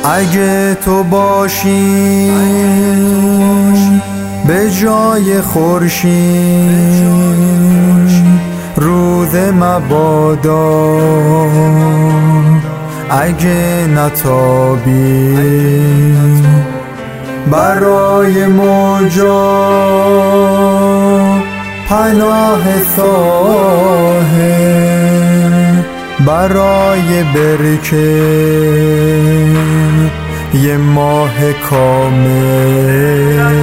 اگه تو باشی به جای خورشید روز مبادا، اگه نتابی برای موجا پناه ساحل، برای برکه یه ماه کامل،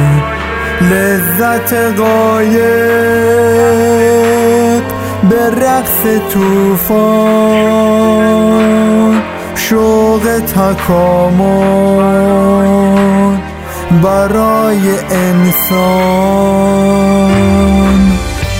لذت قایق به رقص طوفان، شوق تکامل برای انسان.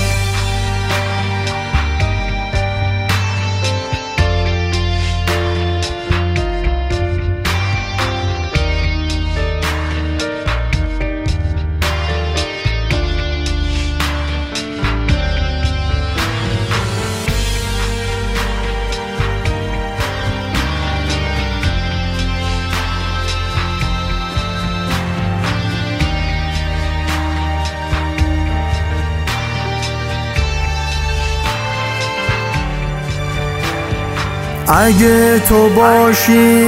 اگه تو باشی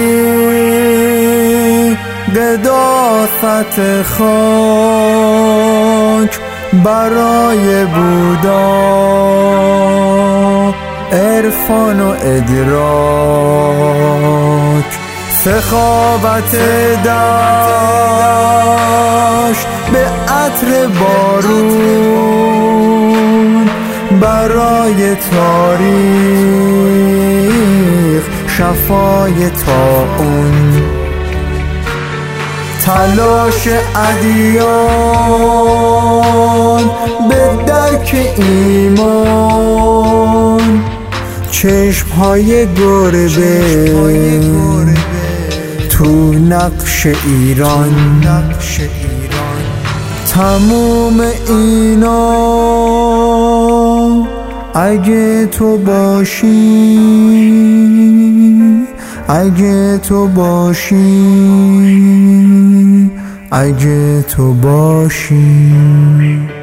قداست خاک برای بودا، عرفان و ادراک، سخاوت دشت به عطر بارون، برای تاریخ شفای طاعون، تلاش ادیان به درک ایمان، چشمهای گربه تو نقش ایران. تموم اینا اگه تو باشی، اگه تو باشی، اگه تو باشی.